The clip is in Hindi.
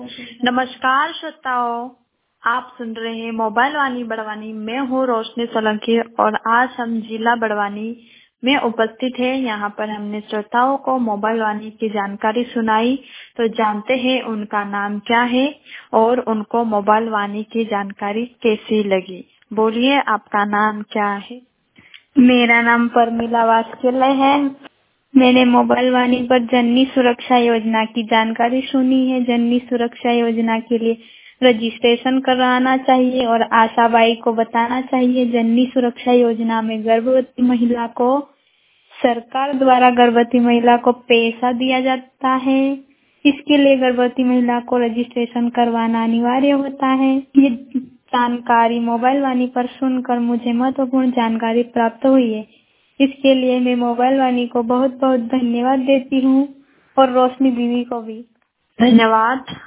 नमस्कार श्रोताओं, आप सुन रहे हैं मोबाइल वाणी बड़वानी। मैं हूँ रोशनी सोलंकी और आज हम जिला बड़वानी में उपस्थित हैं। यहाँ पर हमने श्रोताओं को मोबाइल वाणी की जानकारी सुनाई, तो जानते हैं उनका नाम क्या है और उनको मोबाइल वाणी की जानकारी कैसी लगी। बोलिए, आपका नाम क्या है? मेरा नाम परमिला वास्केला है। मैंने मोबाइल वाणी पर जननी सुरक्षा योजना की जानकारी सुनी है। जननी सुरक्षा योजना के लिए रजिस्ट्रेशन कराना चाहिए और आशा बाई को बताना चाहिए। जननी सुरक्षा योजना में गर्भवती महिला को सरकार द्वारा गर्भवती महिला को पैसा दिया जाता है। इसके लिए गर्भवती महिला को रजिस्ट्रेशन करवाना अनिवार्य होता है। ये जानकारी मोबाइल वाणी पर सुनकर मुझे महत्वपूर्ण जानकारी प्राप्त हुई है। इसके लिए मैं मोबाइल वाणी को बहुत बहुत धन्यवाद देती हूँ और रोशनी दीदी को भी धन्यवाद।